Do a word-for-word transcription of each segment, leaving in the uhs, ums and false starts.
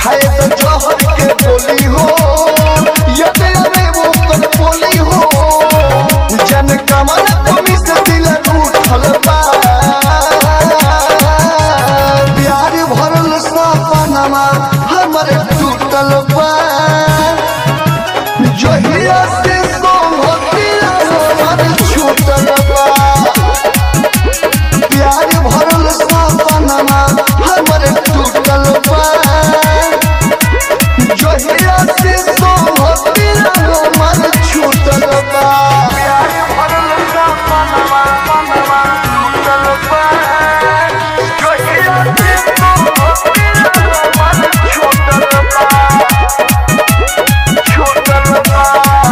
खाए तो जहर के बोली हो यदि अरे वो कर बोली हो जन कमल कमी से दिल उठल बा प्यार भरल सपनमा हमर टूटल बा जहिया से सोहतिया हमर छूटल बा प्यार भरल सपनमा हमर टूटल बा जहिया से सोहतिया हमर छूटल बा प्यार भरल सपनमा हमर टूटल बा जहिया से सोहतिया हमर छूटल बा छूटल बा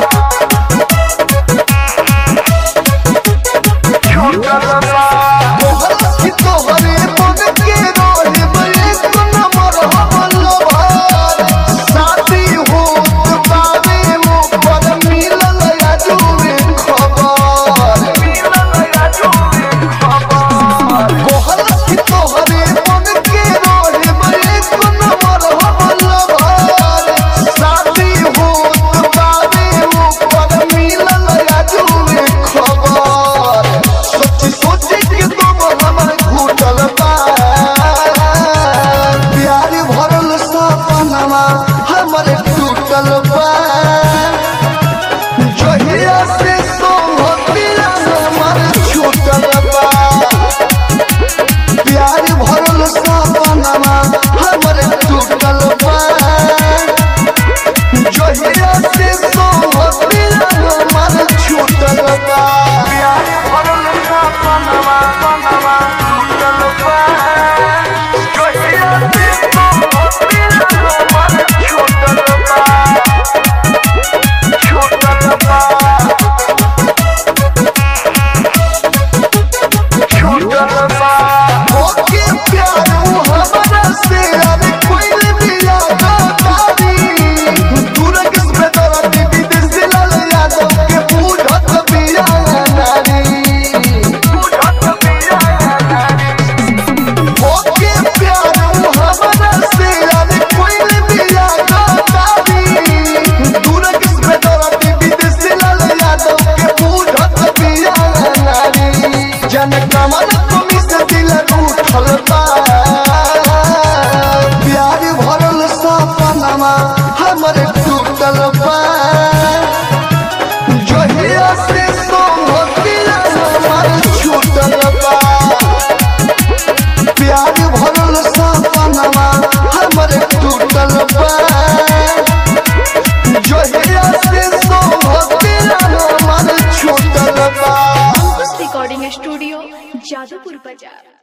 छूटल बा तोहरा की तोहरे मन के रोहे बले कोना मर हमल भार शादी होत बावे वो पर मिलल आजुए खबर मिलल आजुए खबर तोहरा की तोहरे मन के रोहे बले कोना मर हमल भार शादी होत बावे वो पर मिलल आजुए खबर सोची सोची के तुम हमर घुटल बा प्यार भरल सपनमा हमर टूटल बा जहिया से सोहतिया हमर छूटल बा प्यार भरल सपनमा हमर टूटल बा जहिया से सोहतिया हमर छूटल बा प्यार भरल सपनमा टूटल बा जहिया से सोहतिया हमर छूटल बा छूटल बा छूटल बा ओके प्यार वो हमरा से अरे कोई दिया गाड़ी दूर किस्म दर्द विदेश लाल यादव के पूछत बिया नारी पूछत बिया नारी ओके प्यार वो हमरा से अरे कोई दिया गाड़ी दूर किस्म दर्द विदेश लाल यादव के पूछत बिया नारी जन कमल कमी से दिल उठल बा प्यार भरल सपनमा हमर टूटल बा जहिया से सोहतिया हमर छूटल बा प्यार भरल सपनमा हमर टूटल बा जहिया से सोहतिया हमर छूटल बा रिकॉर्डिंग स्टूडियो जादूपुर बाजार।